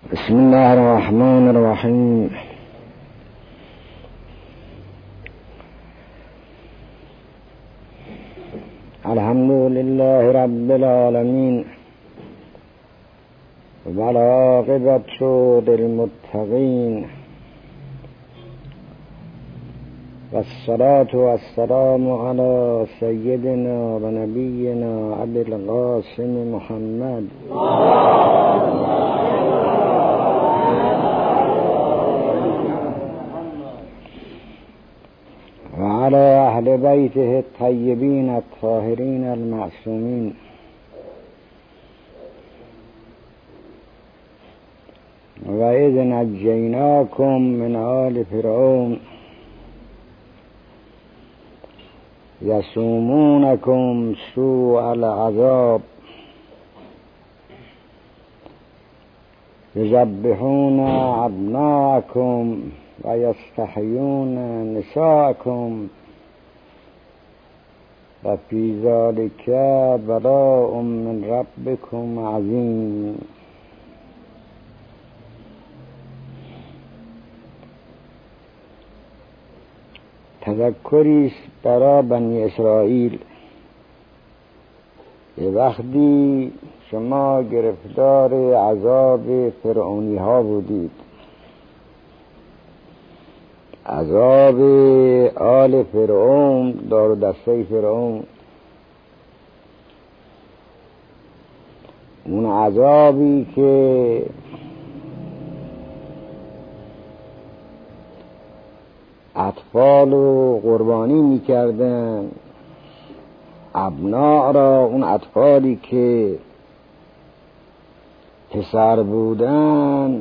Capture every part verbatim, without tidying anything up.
بسم الله الرحمن الرحیم. الحمد لله رب العالمین والعاقبة للمتقین والصلاة والسلام علی سیدنا و نبینا ابی القاسم محمد و علی اهل بیته الطیبین الطاهرین المعصومین. و اذ نجیناکم من آل فرعون یسومونکم سوء العذاب یذبحون ابناءکم و یستحیون نساءکم و فی ذلک بلاء من ربکم عظیم. تذکری است برای بنی اسرائیل یه وقتی شما گرفتار عذاب فرعونی ها بودید، عذاب آل فرعون، دار و دسته فرعون، اون عذابی که اطفال رو قربانی میکردن، ابناء را، اون اطفالی که پسر بودن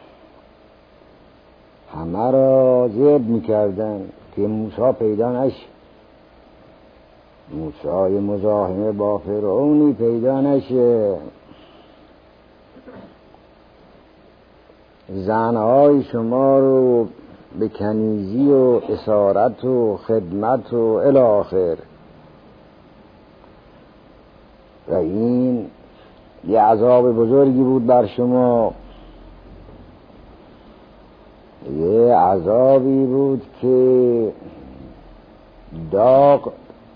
همه را ذبح میکردن که موسی پیدا نشه، موسی مزاحمه با فرعونی پیدا نشه. زنهای شما رو به کنیزی و اسارت و خدمت و الی آخر. و این یه عذاب بزرگی بود بر شما، یه عذابی بود که داغ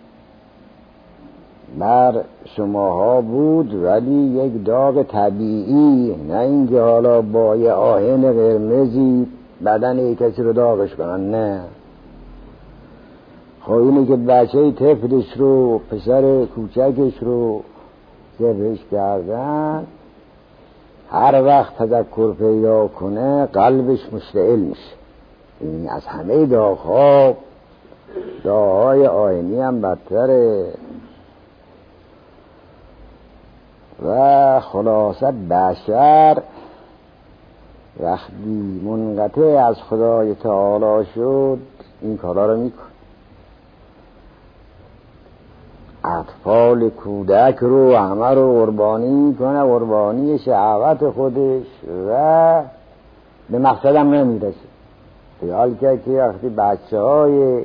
بر شماها بود، ولی یک داغ طبیعی، نه اینکه حالا با یه آهن قرمزی بدن یک کسی رو داغش کنن، نه. خب اینه که بچه طفلش رو، پسر کوچکش رو ذبحش کردن، هر وقت تذکر پیدا کنه قلبش مشتعل میشه. این از همه داغ‌ها، داغ‌های آینی هم بدتره. و خلاصه بشر وقتی منقطع از خدای تعالی شد این کارا رو میکن. اطفال کودک رو همه رو قربانی میکنه، قربانی شهوت خودش، و به مقصدم نمیرسه. خیال کرد که وقتی بچه های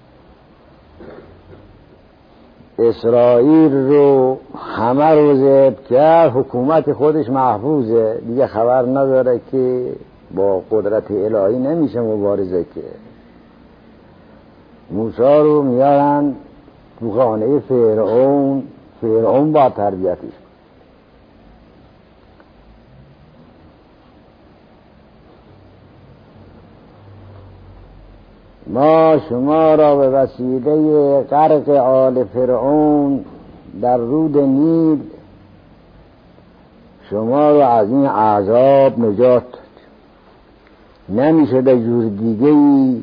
اسرائیل رو همه رو ذبح کرد، حکومت خودش محفوظه، دیگه خبر نداره که با قدرت الهی نمیشه مبارزه. که موسی رو میارن تو خانه فرعون، فرعون با تربیتش. ما شما را به وسیله غرق آل فرعون در رود نیل شما را از این عذاب نجات داد. نمیشده جور دیگه ای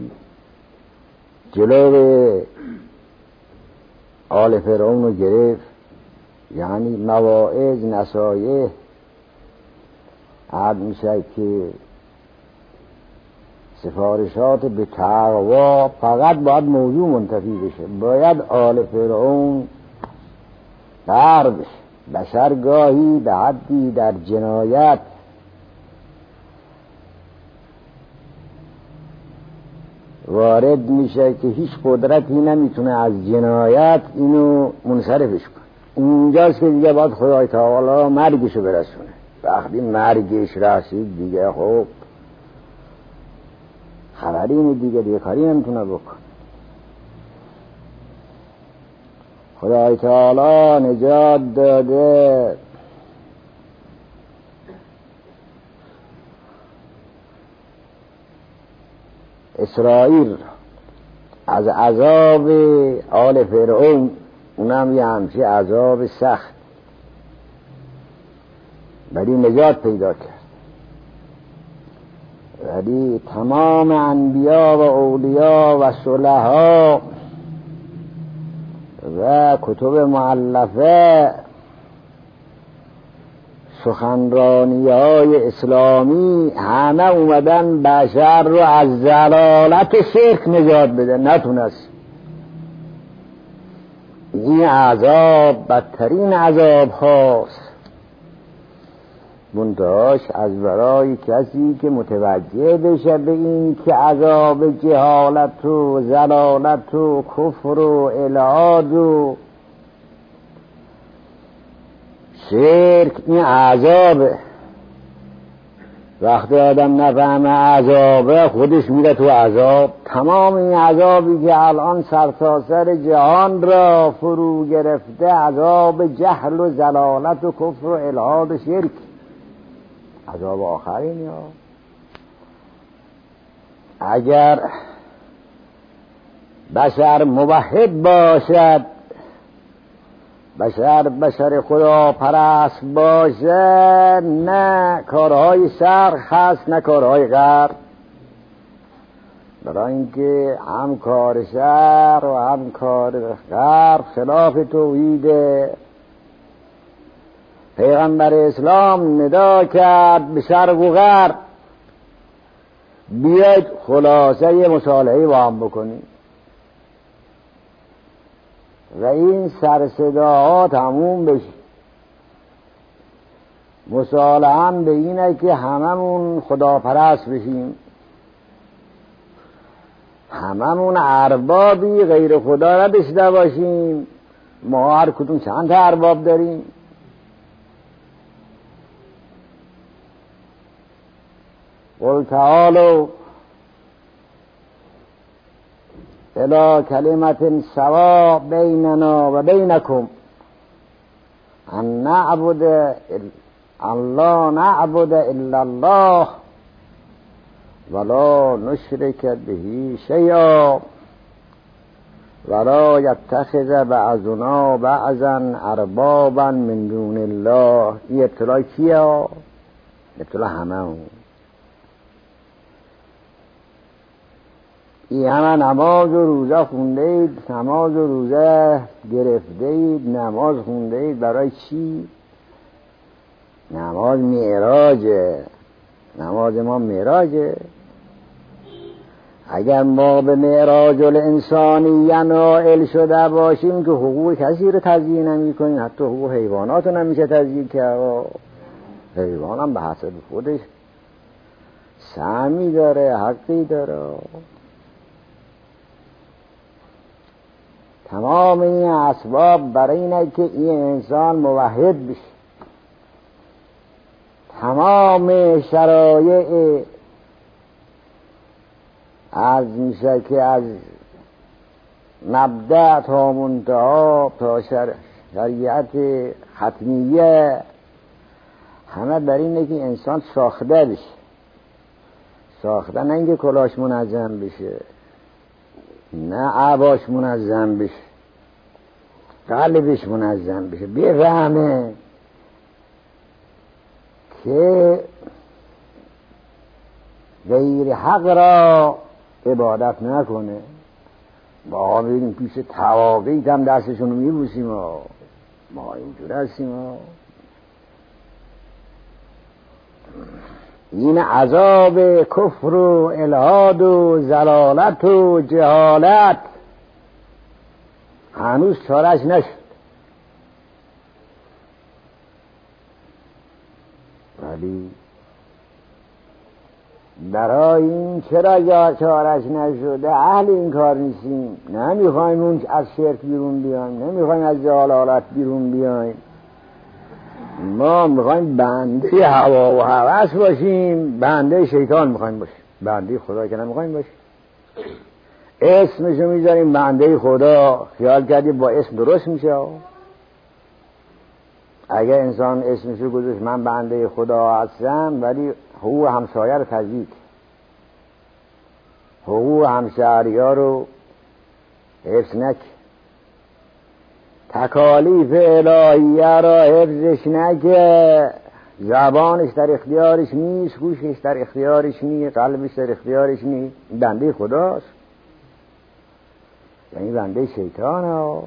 جلو آل فرعون رو گرفت. یعنی مواعظ، نصایح عد میشه که سفارشات به تقوا فقط باید موضوع منتفی بشه، باید آل فرعون قهر بشه. بشر گاهی به حدی در جنایت وارد میشه که هیچ قدرتی نمیتونه از جنایت اینو منصرفش کنه. اونجاست که دیگه باید خدای تعالی مرگشو برسونه. وقتی مرگش رسید دیگه خب خبری اینه دیگه، دیگه کاری نمیتونه بکن. خدای تعالی نجات داده اسرائیل از عذاب آل فرعون، اونم یه همچه عذاب سخت، ولی نجات پیدا کرد. ولی تمام انبیا و اولیاء و صلحا و کتب مؤلفه، سخنرانی های اسلامی، همه اومدن بشر رو از ضلالت و شرک نجات بده، نتونست. این عذاب بدترین عذاب هاست، منتهاش از برای کسی که متوجه بشه به این که عذاب جهالت و ضلالت و کفر و الحاد و شرک این عذابه. وقتی آدم نفهمه عذابه، خودش میره تو عذاب. تمام این عذابی که الان سرتاسر جهان را فرو گرفته، عذاب جهل و ضلالت و کفر و الحاد و شرک، عذاب آخرین. یا اگر بشر موحد باشد، بشر بشر خدا پرست باشه، نه کارهای شر هست نه کارهای غرب. برای اینکه هم کار شر و هم کار غرب خلاف توحیده. پیغمبر اسلام ندا کرد به شرق و غرب بیاید خلاصه مصالحه با هم بکنیم، و این سرصداها تموم بشه. مصالحه به اینه که هممون خداپرست بشیم، هممون اربابی غیر خدا نداشته باشیم. ما هر کدوم چند تا ارباب داریم. قل تعالوا الی کلمة سواء بیننا و بینکم ان نعبد ان لا نعبد الا الله ولا نشرک به شیئا ولا یتخذ بعضنا بعضا اربابا من دون الله. این ابتلای کیه؟ ابتلا همه اون. این همه نماز و روزه خونده اید، نماز و روزه گرفته اید، نماز خونده اید برای چی؟ نماز معراجه، نماز ما معراجه. اگر ما به معراج الانسانیه نائل شده باشیم که حقوق کسی رو تضییع نمی کنیم، حتی حقوق حیوانات رو نمیشه تضییع کرد. حیوان هم به حسب خودش سهمی داره، حقی داره. تمام این اسباب برای اینه که این انسان موحد بشه. تمام شرایع از میشه که از مبدأ تا منتها تا شریعت ختمیه همه بر اینه که انسان ساخته بشه. ساخته نه اینکه کلاش منظم بشه، نه عباش منظم بشه، قلبش منظم بشه، بفهمه که غیر حق را عبادت نکنه. ما بریم پیش تواقیت هم دستشون رو میبوسیم، ما اینجور هستیم. این عذاب کفر و الحاد و ضلالت و جهالت هنوز چارش نشد، ولی برای این چرا یا چارش نشده اهل این کار نیستیم. نمیخوایم اون از شرک بیرون بیایم، نمیخوایم از جهالت بیرون بیایم، ما میخوایم بنده هوا و هوس باشیم، بنده شیطان میخوایم باشیم، بنده خدا که نمیخوایم باشیم. اسمشو میذاریم بنده خدا، خیال کردی با اسم درست میشه؟ اگه انسان اسمشو گذاشت من بنده خدا هستم، ولی حقوق همسایه رو تضییع، حقوق همشهری‌ها رو حفظ نک، تکالیف الهیه را حفظش نکه، زبانش در اختیارش نیست، گوشش در اختیارش نیست، قلبش در اختیارش نیست، بنده خداست، یعنی بنده شیطان ها.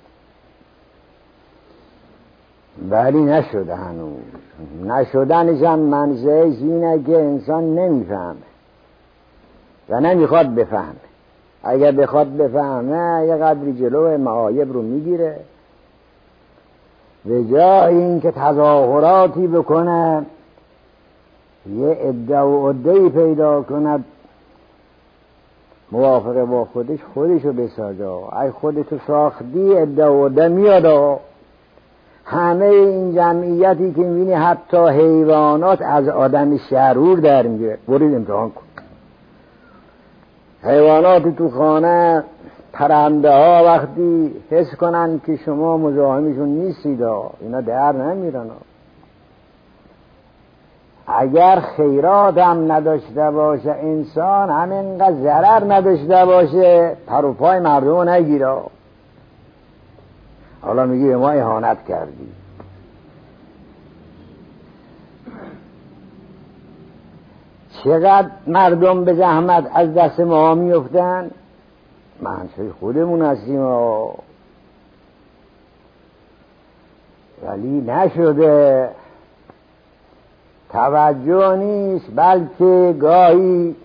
ولی نشده هنوز، نشدنش هم منزهش اینه که انسان نمیفهمه و نمیخواد بفهمه. اگر بخواد بفهمه یه قدری جلو معایب رو میگیره، به جای این که تظاهراتی بکنه یه عده و عده‌ای پیدا کند موافقه با خودش، خودشو بسازه. ای خودتو ساختی عده و عده میاد. همه این جمعیتی که میبینی حتی حیوانات از آدم شرور در میگیره. برید امتحان کن. حیوانات تو خانه، پرنده ها وقتی حس کنن که شما مزاحمشون نیستید اینا در نمیرن. اگر خیرات هم نداشته باشه انسان، همینقدر ضرر نداشته باشه، پر و پای مردم نگیره. حالا میگی به ما اهانت کردی. چقدر مردم به زحمت از دست ما میفتن، منصوی خودمون هستیم ولی نشده، توجه نیست، بلکه گاهی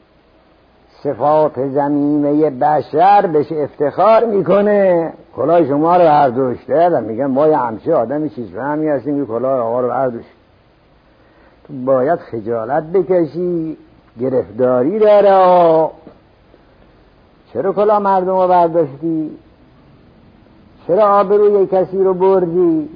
صفات ذمیمه بشر بهش افتخار میکنه. کلاه شما رو برداشته و میگن ما یه همچه آدمی چیز فهمی هستیم که کلاه آقا رو برداشت. تو باید خجالت بکشی، گرفتاری داره. چرا کلاه مردم رو برداشتی؟ چرا آبروی کسی رو بردی؟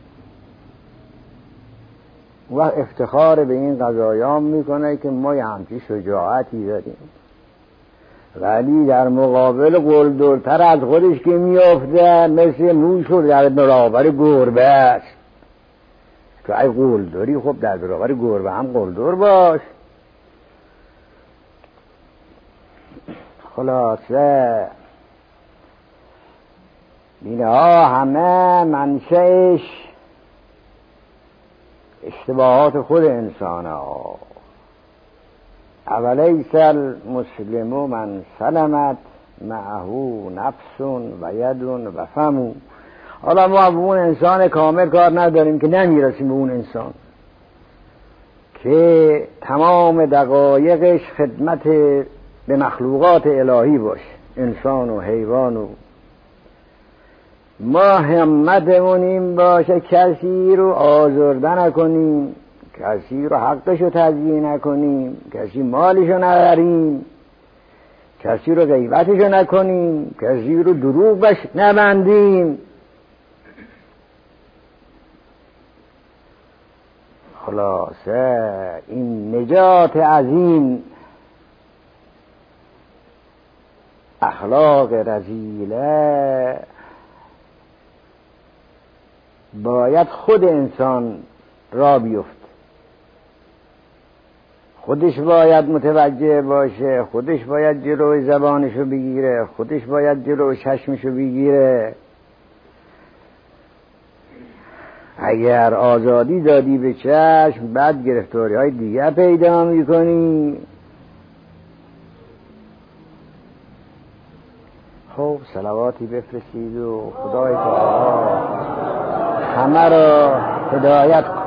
و افتخار به این قضایام میکنه که ما یه همچی شجاعتی داریم، ولی در مقابل قلدرتر از خودش که میافته مثل موش و در برابر گربه است. تو ای قلدری، خب در برابر گربه هم قلدر باش. خلاصه اینها همه منشأش اشتباهات خود انسان ها. اولیس المسلم من سلمت معه نفس و ید و فم. حالا ما به اون انسان کامل کار نداریم که نمیرسیم به اون انسان که تمام دقایقش خدمت به مخلوقات الهی باشه، انسان و حیوان. و ما همتمون این باشه کسی رو آزرده نکنیم، کسی رو حقشو تضییع نکنیم، کسی مالشو نبریم، کسی رو غیبتشو نکنیم، کسی رو دروغ بش نبندیم. خلاصه این نجات از این اخلاق رذیله باید خود انسان را بیفت، خودش باید متوجه باشه، خودش باید جلوی زبانشو بگیره، خودش باید جلوی چشمشو بگیره. اگر آزادی دادی به چشم، بعد گرفتاری های دیگه پیدا میکنی. خب صلواتی بفرستید و خدای تعالی همه را هدایت